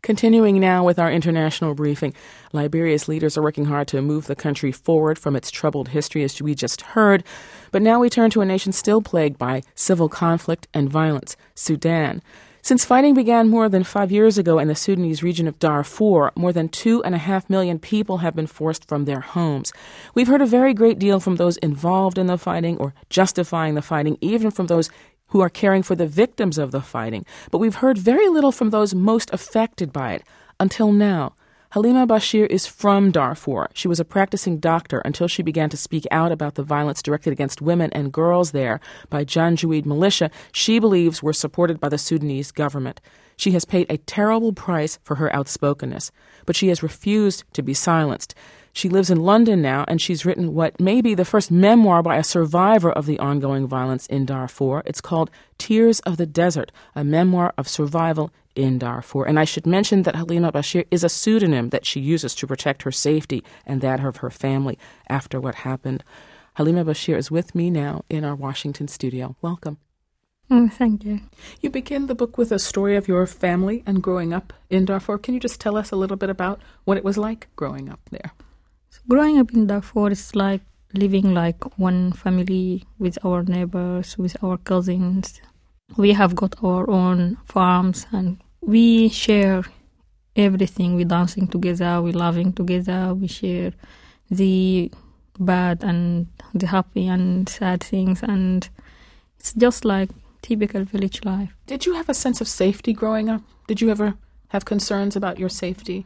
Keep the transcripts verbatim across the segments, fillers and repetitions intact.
Continuing now with our international briefing, Liberia's leaders are working hard to move the country forward from its troubled history, as we just heard. But now we turn to a nation still plagued by civil conflict and violence, Sudan. Since fighting began more than five years ago in the Sudanese region of Darfur, more than two and a half million people have been forced from their homes. We've heard a very great deal from those involved in the fighting or justifying the fighting, even from those who are caring for the victims of the fighting. But we've heard very little from those most affected by it until now. Halima Bashir is from Darfur. She was a practicing doctor until she began to speak out about the violence directed against women and girls there by Janjaweed militia she believes were supported by the Sudanese government. She has paid a terrible price for her outspokenness, but she has refused to be silenced. She lives in London now, and she's written what may be the first memoir by a survivor of the ongoing violence in Darfur. It's called Tears of the Desert, a memoir of survival in Darfur. And I should mention that Halima Bashir is a pseudonym that she uses to protect her safety and that of her family after what happened. Halima Bashir is with me now in our Washington studio. Welcome. Mm, thank you. You begin the book with a story of your family and growing up in Darfur. Can you just tell us a little bit about what it was like growing up there? So growing up in Darfur is like living like one family with our neighbors, with our cousins. We have got our own farms and we share everything. We dancing together, we laughing together, we share the bad and the happy and sad things, and it's just like typical village life. Did you have a sense of safety growing up? Did you ever have concerns about your safety?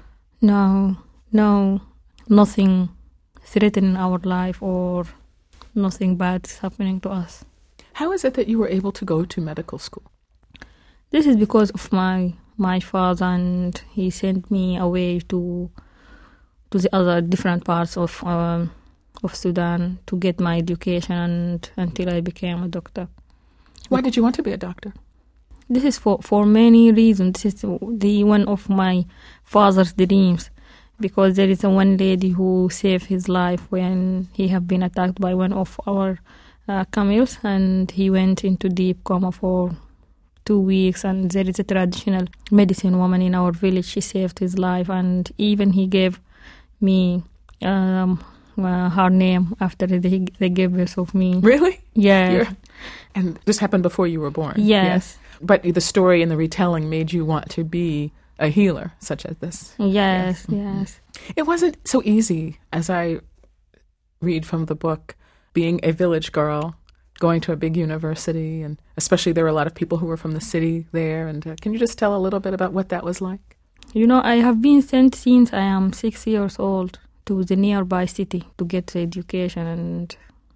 No, no, nothing threatening our life or nothing bad is happening to us. How is it that you were able to go to medical school? This is because of my my father, and he sent me away to to the other different parts of um, of Sudan to get my education and until I became a doctor. Why did you want to be a doctor? This is for, for many reasons. This is the one of my father's dreams, because there is a one lady who saved his life when he had been attacked by one of our uh, camels, and he went into deep coma for two weeks. And there is a traditional medicine woman in our village. She saved his life, and even he gave me um, uh, her name after they, they gave birth of me. Really? Yeah. You're, and this happened before you were born? Yes. yes. But the story and the retelling made you want to be a healer, such as this. Yes, yes. yes. It wasn't so easy, as I read from the book, being a village girl, going to a big university, and especially there were a lot of people who were from the city there. And uh, can you just tell a little bit about what that was like? You know, I have been sent since I am six years old to the nearby city to get education, and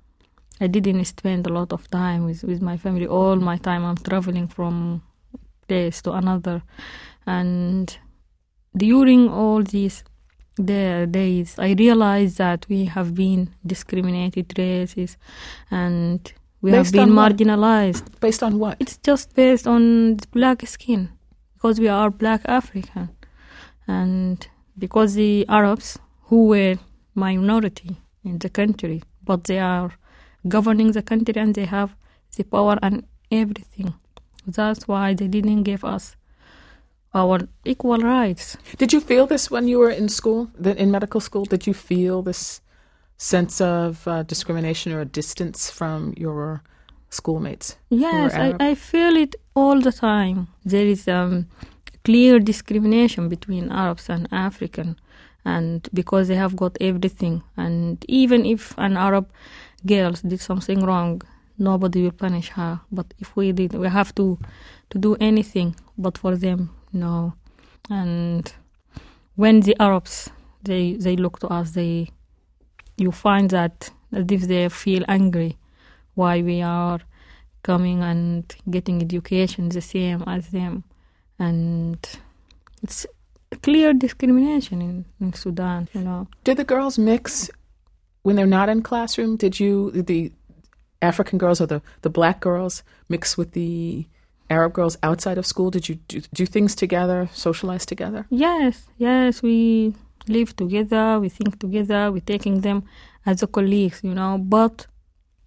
I didn't spend a lot of time with, with my family. All my time I'm traveling from place to another. And during all these day, days, I realized that we have been discriminated races and we based have been on marginalized. What? Based on what? It's just based on black skin, because we are black African. And because the Arabs, who were minority in the country, but they are governing the country and they have the power and everything. That's why they didn't give us our equal rights. Did you feel this when you were in school, in medical school? Did you feel this sense of uh, discrimination or a distance from your schoolmates? Yes, I, I feel it all the time. There is um, clear discrimination between Arabs and African, and because they have got everything. And even if an Arab girl did something wrong, nobody will punish her. But if we did, we have to, to do anything. But for them, no. And when the Arabs, they, they look to us, they you find that, that if they feel angry why we are coming and getting education the same as them. And it's clear discrimination in, in Sudan, you know. Did the girls mix when they're not in classroom? Did you, the African girls or the, the black girls mix with the Arab girls outside of school? Did you do, do things together, socialize together? Yes, yes, we live together, we think together, we're taking them as a colleagues, you know, but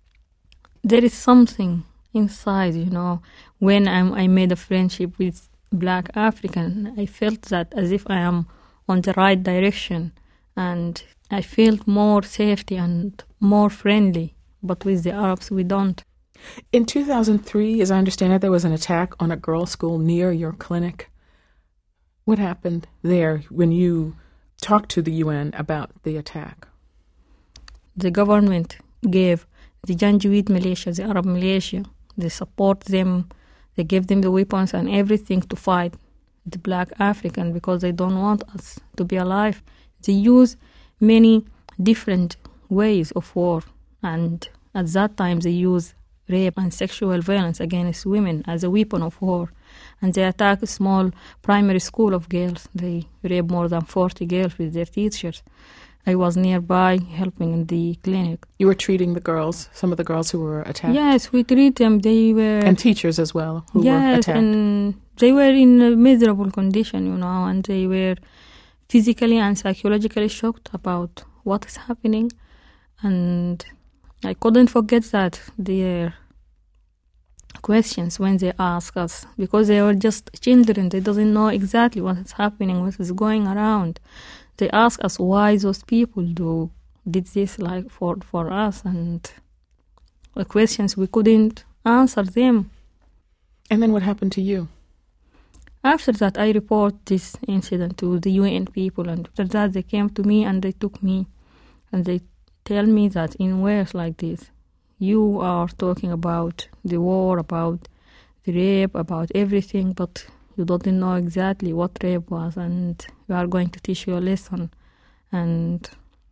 there is something inside, you know, when I'm, I made a friendship with black African, I felt that as if I am on the right direction, and I felt more safety and more friendly. But with the Arabs, we don't. In two thousand three, as I understand it, there was an attack on a girls' school near your clinic. What happened there when you talked to the U N about the attack? The government gave the Janjaweed militia, the Arab militia, they support them, they give them the weapons and everything to fight the black African because they don't want us to be alive. They use many different ways of war, and at that time they use rape and sexual violence against women as a weapon of war. And they attack a small primary school of girls. They rape more than forty girls with their teachers. I was nearby helping in the clinic. You were treating the girls, some of the girls who were attacked? Yes, we treat them. They were... And teachers as well who yes, were attacked? Yes, and they were in a miserable condition, you know, and they were physically and psychologically shocked about what is happening. And I couldn't forget that their questions when they ask us, because they were just children, they doesn't know exactly what is happening, what is going around. They ask us why those people do did this like for, for us, and the questions we couldn't answer them. And then what happened to you? After that, I report this incident to the U N people, and after that they came to me and they took me and they tell me that in ways like this, you are talking about the war, about the rape, about everything, but you don't know exactly what rape was, and we are going to teach you a lesson. And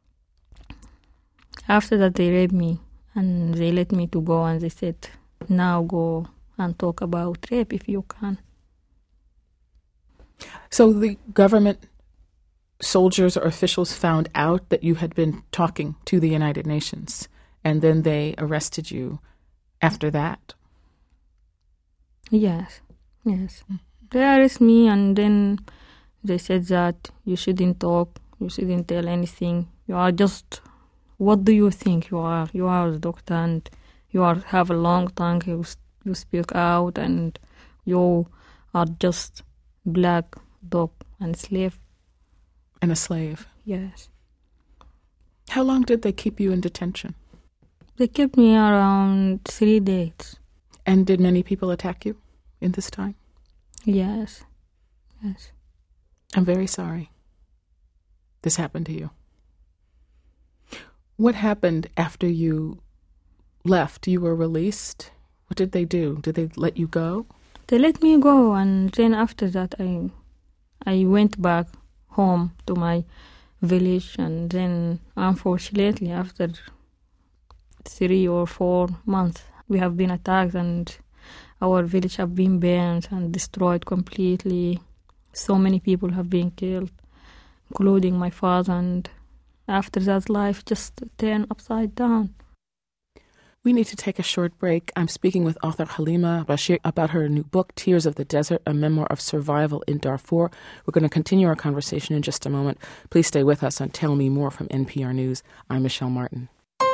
after that, they raped me, and they let me to go, and they said, now go and talk about rape if you can. So the government soldiers or officials found out that you had been talking to the United Nations, and then they arrested you after that? Yes, yes. Mm-hmm. They arrested me, and then they said that you shouldn't talk, you shouldn't tell anything. You are just, what do you think you are? You are a doctor, and you are have a long tongue, you, you speak out, and you are just black dog and slave. And a slave? Yes. How long did they keep you in detention? They kept me around three days. And did many people attack you in this time? Yes. Yes. I'm very sorry this happened to you. What happened after you left? You were released? What did they do? Did they let you go? They let me go, and then after that I I went back home to my village, and then unfortunately after three or four months we have been attacked, and our village have been burned and destroyed completely. So many people have been killed, including my father, and after that life just turned upside down. We need to take a short break. I'm speaking with author Halima Bashir about her new book, Tears of the Desert, a memoir of survival in Darfur. We're going to continue our conversation in just a moment. Please stay with us on Tell Me More from N P R News. I'm Michelle Martin.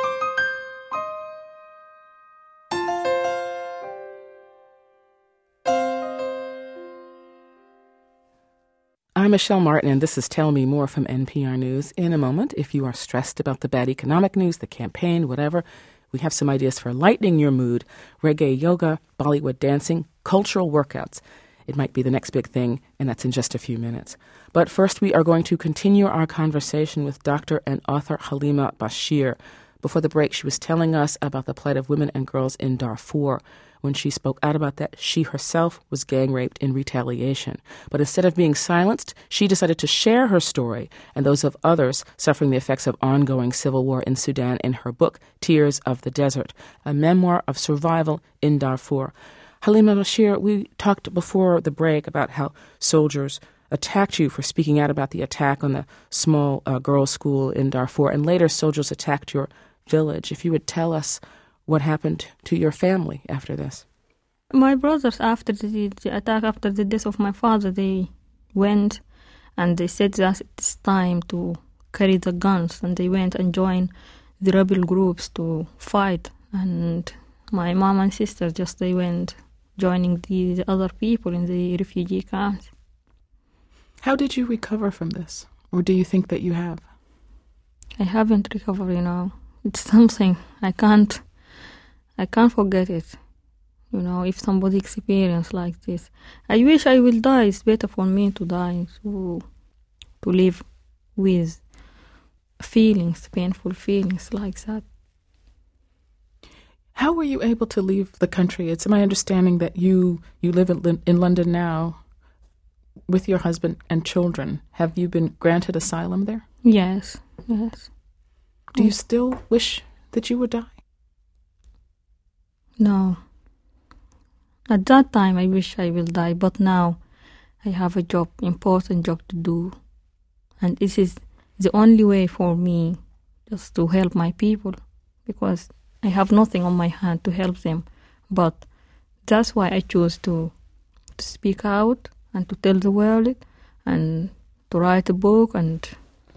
I'm Michelle Martin, and this is Tell Me More from N P R News. In a moment, if you are stressed about the bad economic news, the campaign, whatever, we have some ideas for lightening your mood: reggae yoga, Bollywood dancing, cultural workouts. It might be the next big thing, and that's in just a few minutes. But first, we are going to continue our conversation with Doctor and author Halima Bashir. Before the break, she was telling us about the plight of women and girls in Darfur. When she spoke out about that, she herself was gang raped in retaliation. But instead of being silenced, she decided to share her story and those of others suffering the effects of ongoing civil war in Sudan in her book, Tears of the Desert, a memoir of survival in Darfur. Halima Bashir, we talked before the break about how soldiers attacked you for speaking out about the attack on the small uh, girls' school in Darfur, and later soldiers attacked your village. If you would tell us what happened to your family after this. My brothers, after the, the attack, after the death of my father, they went and they said that it's time to carry the guns, and they went and joined the rebel groups to fight. And my mom and sister just, they went joining the other people in the refugee camps. How did you recover from this? Or do you think that you have? I haven't recovered, you know. It's something I can't, I can't forget it. You know, if somebody experience like this, I wish I will die. It's better for me to die, to, to live with feelings, painful feelings like that. How were you able to leave the country? It's my understanding that you, you live in, in London now with your husband and children. Have you been granted asylum there? Yes, yes. Do you still wish that you would die? No. At that time, I wish I will die, but now I have a job, important job to do. And this is the only way for me just to help my people, because I have nothing on my hand to help them. But that's why I chose to, to speak out and to tell the world and to write a book, and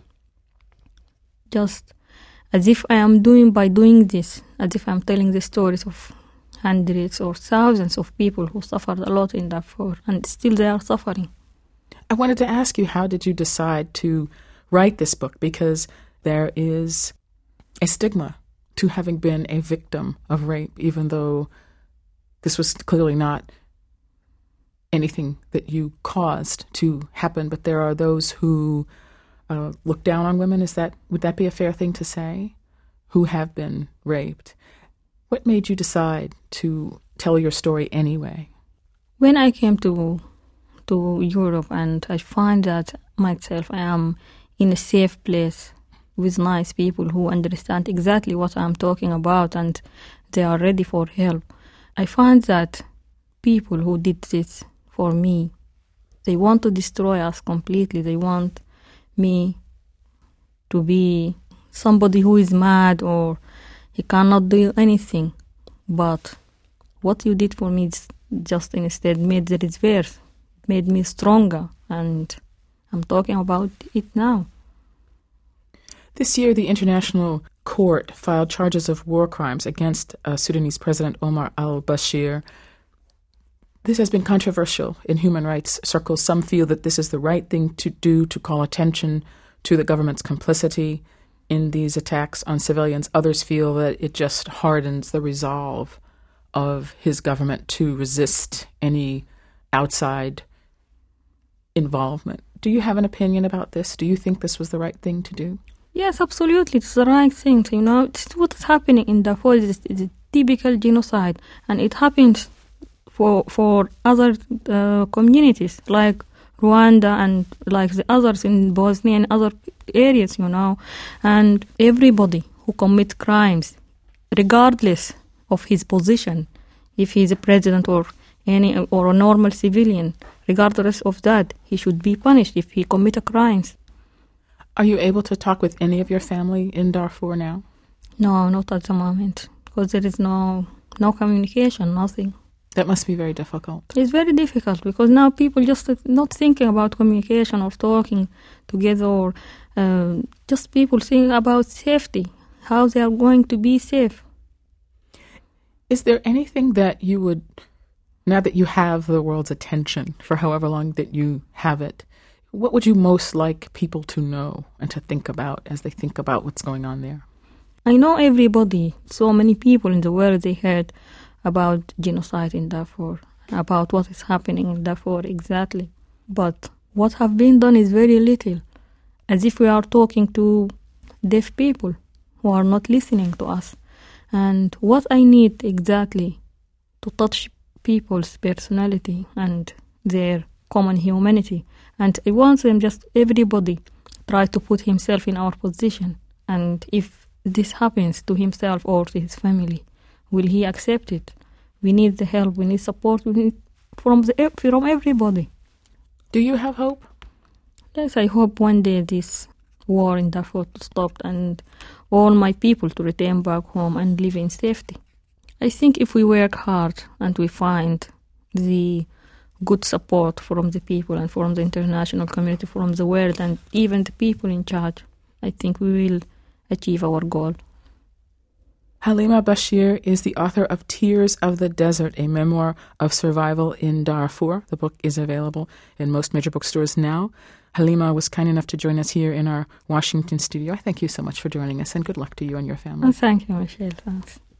just as if I am doing by doing this, as if I'm telling the stories of hundreds or thousands of people who suffered a lot in Darfur, and still they are suffering. I wanted to ask you, how did you decide to write this book? Because there is a stigma to having been a victim of rape, even though this was clearly not anything that you caused to happen. But there are those who uh, look down on women. Is that, would that be a fair thing to say? Who have been raped. What made you decide to tell your story anyway? When I came to to Europe and I find that myself I am in a safe place with nice people who understand exactly what I'm talking about and they are ready for help, I find that people who did this for me, they want to destroy us completely. They want me to be somebody who is mad or he cannot do anything. But what you did for me is just instead made the reverse, made me stronger, and I'm talking about it now. This year, the International Court filed charges of war crimes against uh, Sudanese President Omar al-Bashir. This has been controversial in human rights circles. Some feel that this is the right thing to do to call attention to the government's complicity in these attacks on civilians. Others feel that it just hardens the resolve of his government to resist any outside involvement. Do you have an opinion about this? Do you think this was the right thing to do? Yes, absolutely. It's the right thing. You know, it's what's happening in Darfur is a typical genocide, and it happens for for other uh, communities like Rwanda and like the others in Bosnia and other areas, you know. And everybody who commits crimes, regardless of his position, if he's a president or any or a normal civilian, regardless of that, he should be punished if he commits crimes. Are you able to talk with any of your family in Darfur now? No, not at the moment, because there is no no communication, nothing. That must be very difficult. It's very difficult because now people just not thinking about communication or talking together, or uh, just people thinking about safety, how they are going to be safe. Is there anything that you would, now that you have the world's attention for however long that you have it, what would you most like people to know and to think about as they think about what's going on there? I know everybody, so many people in the world, they heard about genocide in Darfur, about what is happening in Darfur exactly. But what have been done is very little, as if we are talking to deaf people who are not listening to us. And what I need exactly to touch people's personality and their common humanity. And I want them, just everybody, try to put himself in our position. And if this happens to himself or to his family, will he accept it? We need the help, we need support, we need from the from everybody. Do you have hope? Yes, I hope one day this war in Darfur to stop and all my people to return back home and live in safety. I think if we work hard and we find the good support from the people and from the international community, from the world, and even the people in charge, I think we will achieve our goal. Halima Bashir is the author of Tears of the Desert, a memoir of survival in Darfur. The book is available in most major bookstores now. Halima was kind enough to join us here in our Washington studio. I thank you so much for joining us, and good luck to you and your family. Oh, thank you, Michelle. Thanks.